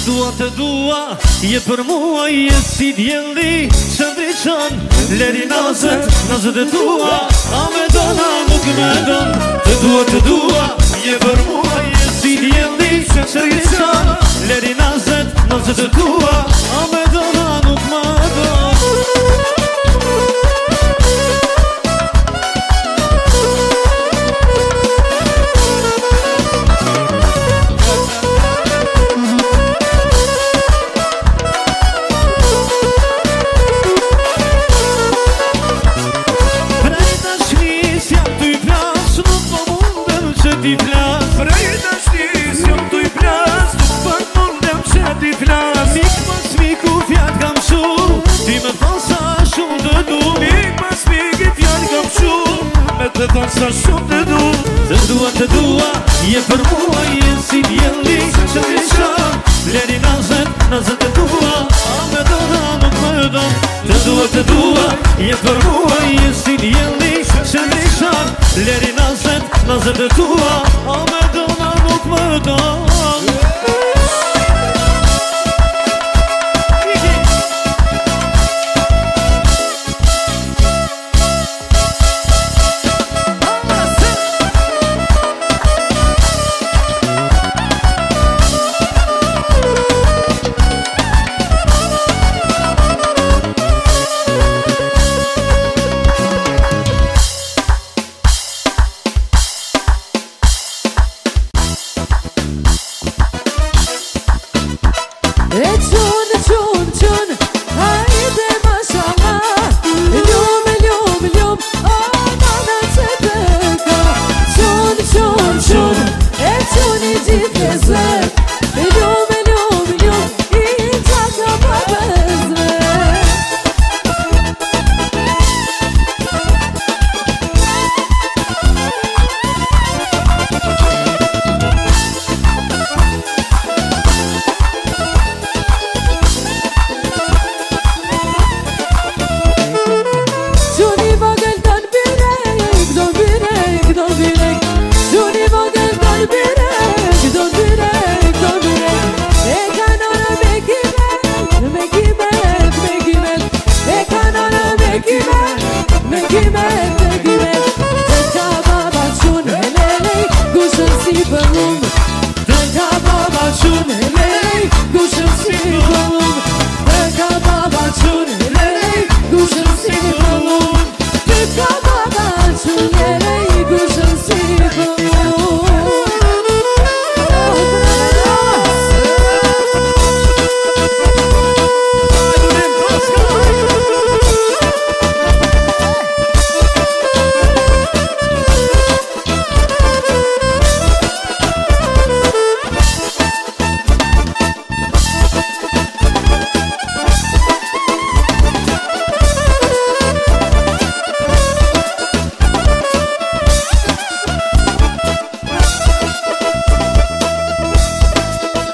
Të dua, je për mua, je si djelli që ndryqon Leri nazet, nazet e tua, a me dona nuk me don Të dua, je për mua, je si djelli që ndryqon Leri nazet, nazet e tua, a me dona nuk me don Të dua, je për mua, je si djelli që ndryqon Leri nazet, nazet e tua, a me dona nuk me don Të dua, je për mua, je si djelli që ndryqon Leri nazet, nazet e tua, a me dona nuk me don